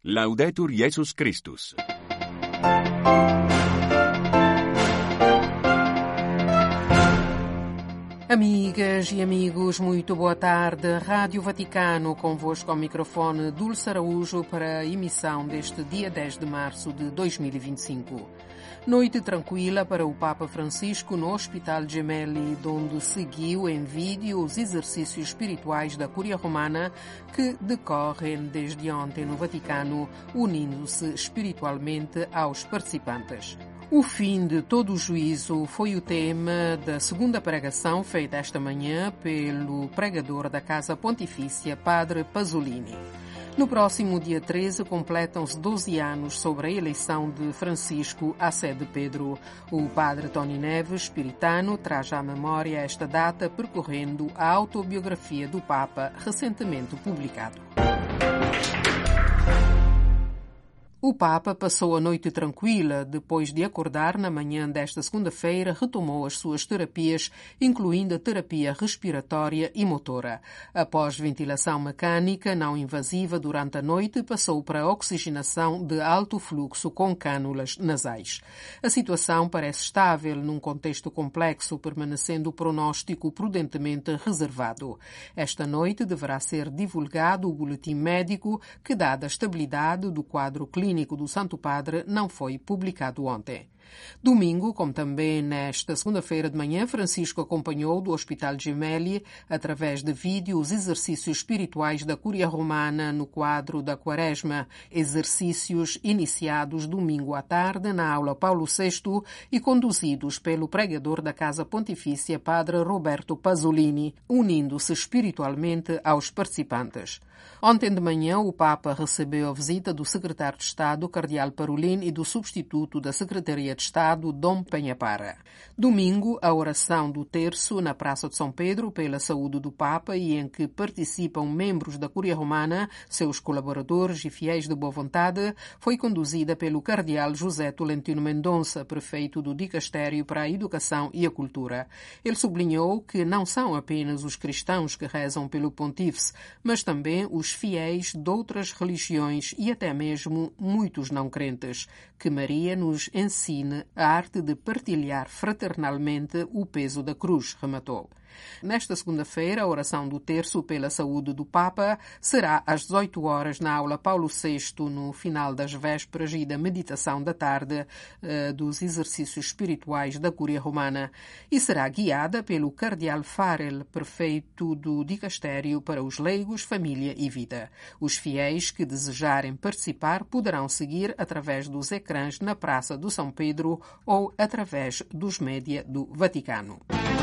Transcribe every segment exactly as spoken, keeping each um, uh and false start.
Laudetur Jesus Christus. Amigas e amigos, muito boa tarde. Rádio Vaticano, convosco ao microfone Dulce Araújo para a emissão deste dia dez de março de dois mil e vinte e cinco. Noite tranquila para o Papa Francisco no Hospital Gemelli, onde seguiu em vídeo os exercícios espirituais da Cúria Romana que decorrem desde ontem no Vaticano, unindo-se espiritualmente aos participantes. O fim de todo o juízo foi o tema da segunda pregação feita esta manhã pelo pregador da Casa Pontifícia, Padre Pasolini. No próximo dia treze completam-se doze anos sobre a eleição de Francisco à sé de Pedro. O padre Tony Neves, spiritano, traz à memória esta data percorrendo a autobiografia do Papa recentemente publicado. O Papa passou a noite tranquila. Depois de acordar na manhã desta segunda-feira, retomou as suas terapias, incluindo a terapia respiratória e motora. Após ventilação mecânica não invasiva durante a noite, passou para a oxigenação de alto fluxo com cânulas nasais. A situação parece estável num contexto complexo, permanecendo o pronóstico prudentemente reservado. Esta noite deverá ser divulgado o boletim médico que, dada a estabilidade do quadro clínico do Santo Padre, não foi publicado ontem. Domingo, como também nesta segunda-feira de manhã, Francisco acompanhou do Hospital Gemelli, através de vídeo, os exercícios espirituais da Cúria Romana no quadro da Quaresma, exercícios iniciados domingo à tarde na aula Paulo sexto e conduzidos pelo pregador da Casa Pontifícia, Padre Roberto Pasolini, unindo-se espiritualmente aos participantes. Ontem de manhã, o Papa recebeu a visita do secretário de Estado, Cardeal Parolin, e do substituto da Secretaria de Estado, Dom Penha-Parra. Domingo, a oração do terço na Praça de São Pedro pela saúde do Papa e em que participam membros da Cúria Romana, seus colaboradores e fiéis de boa vontade, foi conduzida pelo Cardeal José Tolentino Mendonça, prefeito do Dicastério para a Educação e a Cultura. Ele sublinhou que não são apenas os cristãos que rezam pelo Pontífice, mas também os fiéis de outras religiões e até mesmo muitos não crentes, que Maria nos ensine a arte de partilhar fraternalmente o peso da cruz, rematou. Nesta segunda-feira, a oração do terço pela saúde do Papa será às dezoito horas na aula Paulo sexto, no final das vésperas e da meditação da tarde uh, dos exercícios espirituais da Cúria Romana, e será guiada pelo Cardeal Farel, prefeito do Dicastério para os leigos, família e vida. Os fiéis que desejarem participar poderão seguir através dos ecrãs na Praça do São Pedro ou através dos média do Vaticano.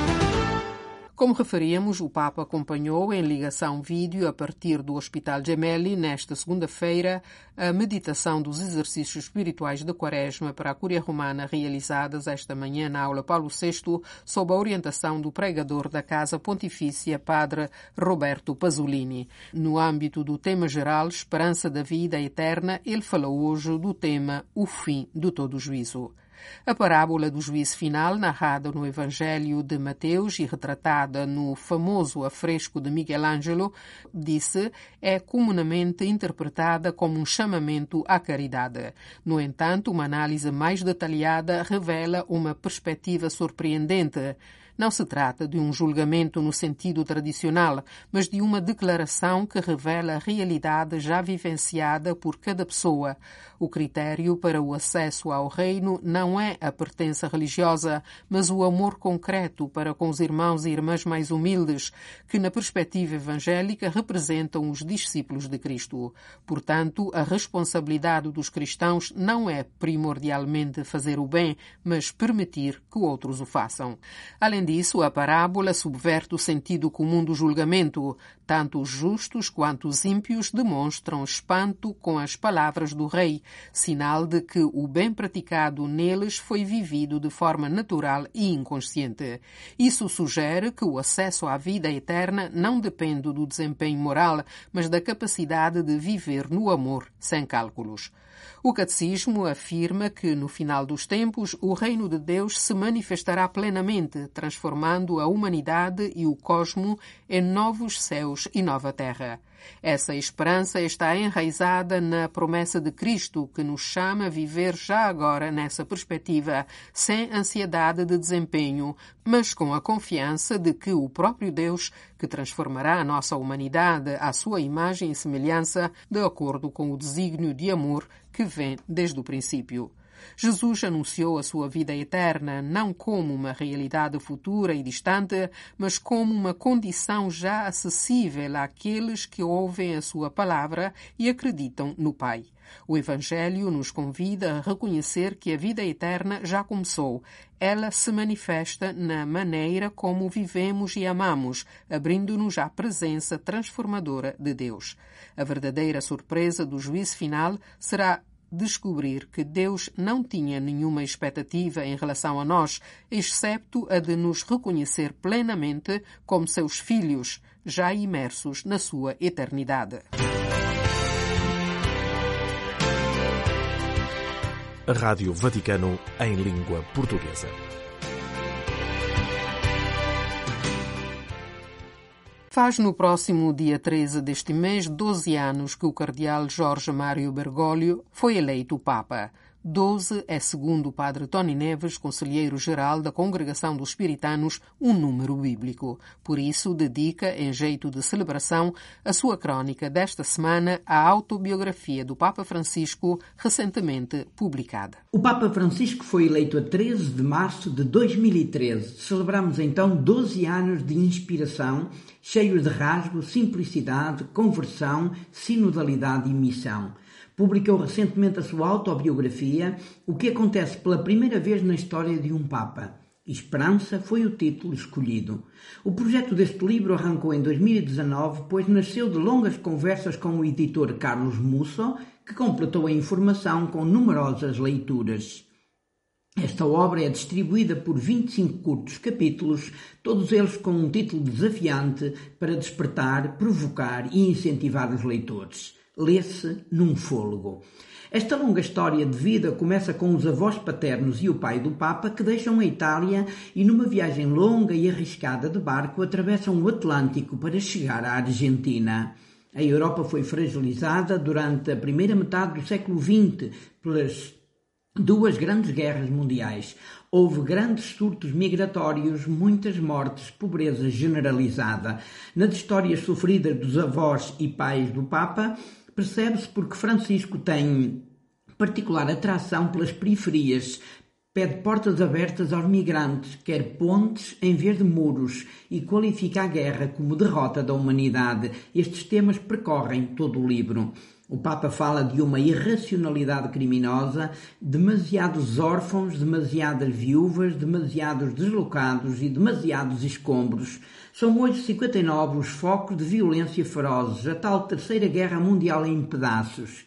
Como referíamos, o Papa acompanhou em ligação vídeo a partir do Hospital Gemelli, nesta segunda-feira, a meditação dos exercícios espirituais da Quaresma para a Cúria Romana realizadas esta manhã na aula Paulo sexto, sob a orientação do pregador da Casa Pontifícia, Padre Roberto Pasolini. No âmbito do tema geral, Esperança da Vida Eterna, ele falou hoje do tema O Fim de Todo o Juízo. A parábola do juízo final, narrada no Evangelho de Mateus e retratada no famoso afresco de Miguel Ângelo, disse, é comumente interpretada como um chamamento à caridade. No entanto, uma análise mais detalhada revela uma perspectiva surpreendente. Não se trata de um julgamento no sentido tradicional, mas de uma declaração que revela a realidade já vivenciada por cada pessoa. O critério para o acesso ao reino não é a pertença religiosa, mas o amor concreto para com os irmãos e irmãs mais humildes, que na perspectiva evangélica representam os discípulos de Cristo. Portanto, a responsabilidade dos cristãos não é primordialmente fazer o bem, mas permitir que outros o façam. Além disso, a parábola subverte o sentido comum do julgamento. Tanto os justos quanto os ímpios demonstram espanto com as palavras do rei, sinal de que o bem praticado neles foi vivido de forma natural e inconsciente. Isso sugere que o acesso à vida eterna não depende do desempenho moral, mas da capacidade de viver no amor sem cálculos. O Catecismo afirma que, no final dos tempos, o reino de Deus se manifestará plenamente, transformando transformando a humanidade e o cosmo em novos céus e nova terra. Essa esperança está enraizada na promessa de Cristo, que nos chama a viver já agora nessa perspectiva, sem ansiedade de desempenho, mas com a confiança de que o próprio Deus, que transformará a nossa humanidade à sua imagem e semelhança, de acordo com o desígnio de amor que vem desde o princípio. Jesus anunciou a sua vida eterna não como uma realidade futura e distante, mas como uma condição já acessível àqueles que ouvem a sua palavra e acreditam no Pai. O Evangelho nos convida a reconhecer que a vida eterna já começou. Ela se manifesta na maneira como vivemos e amamos, abrindo-nos à presença transformadora de Deus. A verdadeira surpresa do juízo final será descobrir que Deus não tinha nenhuma expectativa em relação a nós, excepto a de nos reconhecer plenamente como seus filhos, já imersos na sua eternidade. A Rádio Vaticano em língua portuguesa. Faz no próximo dia treze deste mês doze anos que o cardeal Jorge Mário Bergoglio foi eleito Papa. doze é, segundo o padre Tony Neves, conselheiro-geral da Congregação dos Espiritanos, um número bíblico. Por isso, dedica, em jeito de celebração, a sua crônica desta semana à autobiografia do Papa Francisco, recentemente publicada. O Papa Francisco foi eleito a treze de março de dois mil e treze. Celebramos então doze anos de inspiração, cheios de rasgo, simplicidade, conversão, sinodalidade e missão. Publicou recentemente a sua autobiografia, o que acontece pela primeira vez na história de um Papa. Esperança foi o título escolhido. O projeto deste livro arrancou em dois mil e dezanove, pois nasceu de longas conversas com o editor Carlos Musso, que completou a informação com numerosas leituras. Esta obra é distribuída por vinte e cinco curtos capítulos, todos eles com um título desafiante para despertar, provocar e incentivar os leitores. Lê-se num fôlego. Esta longa história de vida começa com os avós paternos e o pai do Papa que deixam a Itália e numa viagem longa e arriscada de barco atravessam o Atlântico para chegar à Argentina. A Europa foi fragilizada durante a primeira metade do século vinte pelas duas grandes guerras mundiais. Houve grandes surtos migratórios, muitas mortes, pobreza generalizada. Nas histórias sofridas dos avós e pais do Papa, percebe-se porque Francisco tem particular atração pelas periferias, pede portas abertas aos migrantes, quer pontes em vez de muros e qualifica a guerra como derrota da humanidade. Estes temas percorrem todo o livro. O Papa fala de uma irracionalidade criminosa, demasiados órfãos, demasiadas viúvas, demasiados deslocados e demasiados escombros. São hoje cinquenta e nove os focos de violência ferozes, a tal Terceira Guerra Mundial em pedaços.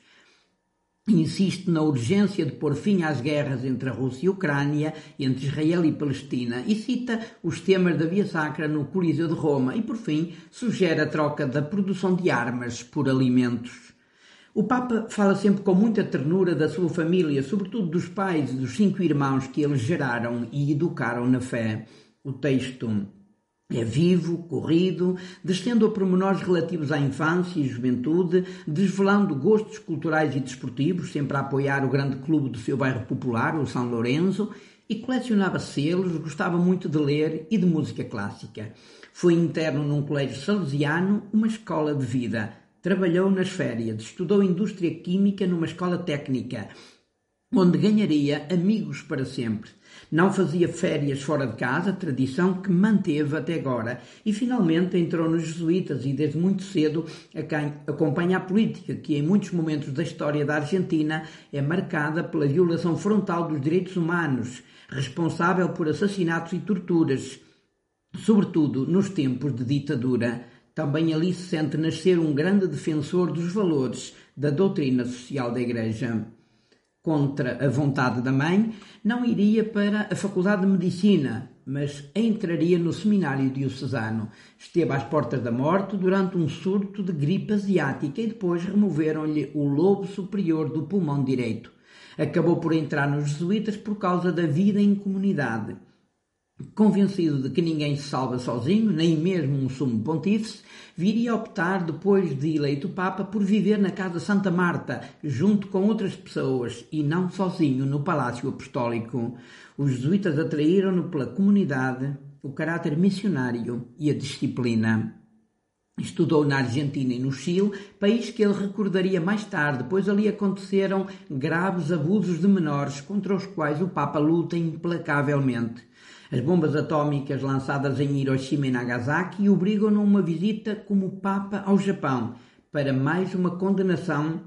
Insiste na urgência de pôr fim às guerras entre a Rússia e a Ucrânia, entre Israel e Palestina, e cita os temas da Via Sacra no Coliseu de Roma e, por fim, sugere a troca da produção de armas por alimentos. O Papa fala sempre com muita ternura da sua família, sobretudo dos pais e dos cinco irmãos que eles geraram e educaram na fé. O texto é vivo, corrido, descendo a pormenores relativos à infância e juventude, desvelando gostos culturais e desportivos, sempre a apoiar o grande clube do seu bairro popular, o São Lourenço, e colecionava selos, gostava muito de ler e de música clássica. Foi interno num colégio salesiano, uma escola de vida. Trabalhou nas férias, estudou indústria química numa escola técnica, onde ganharia amigos para sempre. Não fazia férias fora de casa, tradição que manteve até agora, e finalmente entrou nos jesuítas e desde muito cedo acompanha a política, que em muitos momentos da história da Argentina é marcada pela violação frontal dos direitos humanos, responsável por assassinatos e torturas, sobretudo nos tempos de ditadura. Também ali se sente nascer um grande defensor dos valores da doutrina social da Igreja. Contra a vontade da mãe, não iria para a Faculdade de Medicina, mas entraria no seminário diocesano. Esteve às portas da morte durante um surto de gripe asiática e depois removeram-lhe o lobo superior do pulmão direito. Acabou por entrar nos jesuítas por causa da vida em comunidade. Convencido de que ninguém se salva sozinho, nem mesmo um sumo pontífice, viria a optar, depois de eleito Papa, por viver na Casa Santa Marta, junto com outras pessoas, e não sozinho no Palácio Apostólico. Os jesuítas atraíram-no pela comunidade, o caráter missionário e a disciplina. Estudou na Argentina e no Chile, país que ele recordaria mais tarde, pois ali aconteceram graves abusos de menores contra os quais o Papa luta implacavelmente. As bombas atómicas lançadas em Hiroshima e Nagasaki obrigam-no a uma visita como Papa ao Japão, para mais uma condenação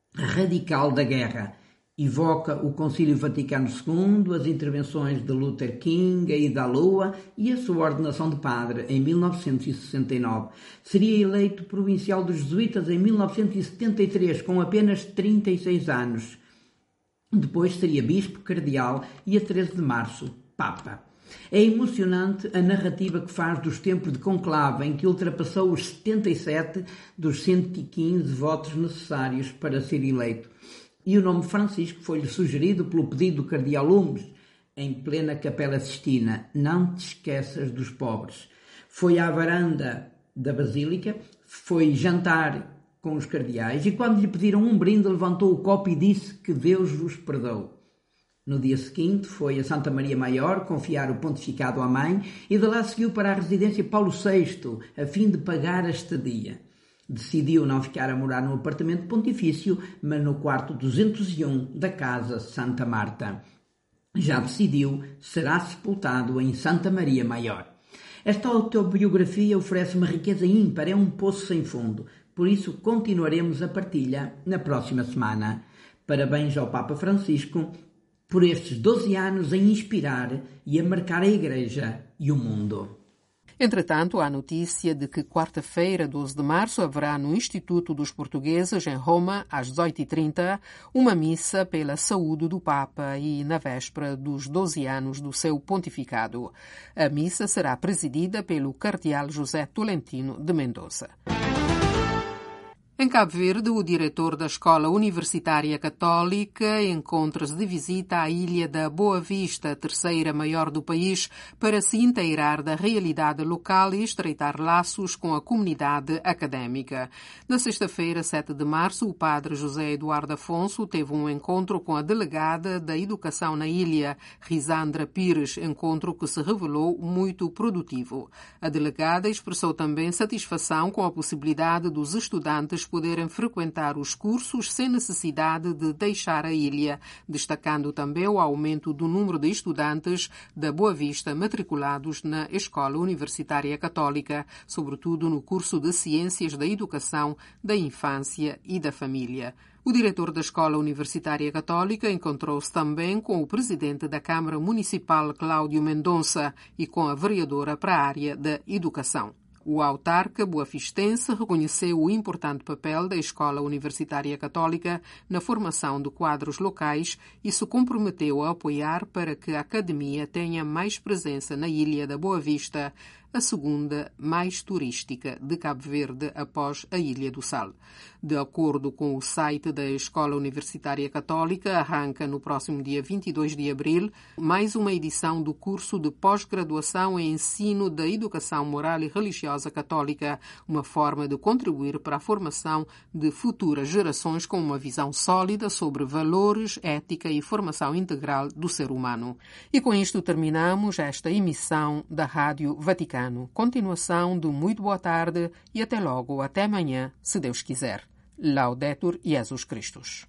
radical da guerra. Evoca o Concílio Vaticano segundo, as intervenções de Luther King, a ida à Lua e a sua ordenação de padre em mil novecentos e sessenta e nove. Seria eleito provincial dos jesuítas em mil novecentos e setenta e três, com apenas trinta e seis anos. Depois seria bispo, cardeal e, a treze de março, Papa. É emocionante a narrativa que faz dos tempos de conclave, em que ultrapassou os setenta e sete dos cento e quinze votos necessários para ser eleito. E o nome Francisco foi-lhe sugerido pelo pedido do cardeal Lumes, em plena Capela Sistina: não te esqueças dos pobres. Foi à varanda da Basílica, foi jantar com os cardeais e, quando lhe pediram um brinde, levantou o copo e disse que Deus vos perdoe. No dia seguinte foi a Santa Maria Maior confiar o pontificado à mãe e de lá seguiu para a residência Paulo sexto, a fim de pagar a estadia. Decidiu não ficar a morar no apartamento pontifício, mas no quarto duzentos e um da Casa Santa Marta. Já decidiu, será sepultado em Santa Maria Maior. Esta autobiografia oferece uma riqueza ímpar, é um poço sem fundo. Por isso continuaremos a partilha na próxima semana. Parabéns ao Papa Francisco por estes doze anos a inspirar e a marcar a Igreja e o mundo. Entretanto, há a notícia de que quarta-feira, doze de março, haverá no Instituto dos Portugueses, em Roma, às dezoito e trinta, uma missa pela saúde do Papa e na véspera dos doze anos do seu pontificado. A missa será presidida pelo cardeal José Tolentino de Mendonça. Em Cabo Verde, o diretor da Escola Universitária Católica encontra-se de visita à ilha da Boa Vista, a terceira maior do país, para se inteirar da realidade local e estreitar laços com a comunidade académica. Na sexta-feira, sete de março, o padre José Eduardo Afonso teve um encontro com a delegada da Educação na ilha, Risandra Pires, encontro que se revelou muito produtivo. A delegada expressou também satisfação com a possibilidade dos estudantes poderem frequentar os cursos sem necessidade de deixar a ilha, destacando também o aumento do número de estudantes da Boa Vista matriculados na Escola Universitária Católica, sobretudo no curso de Ciências da Educação, da Infância e da Família. O diretor da Escola Universitária Católica encontrou-se também com o presidente da Câmara Municipal, Cláudio Mendonça, e com a vereadora para a área da Educação. O autarca boavistense reconheceu o importante papel da Escola Universitária Católica na formação de quadros locais e se comprometeu a apoiar para que a academia tenha mais presença na Ilha da Boa Vista, a segunda mais turística de Cabo Verde após a Ilha do Sal. De acordo com o site da Escola Universitária Católica, arranca no próximo dia vinte e dois de abril mais uma edição do curso de pós-graduação em ensino da educação moral e religiosa católica, uma forma de contribuir para a formação de futuras gerações com uma visão sólida sobre valores, ética e formação integral do ser humano. E com isto terminamos esta emissão da Rádio Vaticano. Continuação do muito boa tarde e até logo, até amanhã, se Deus quiser. Laudetur Jesus Christus.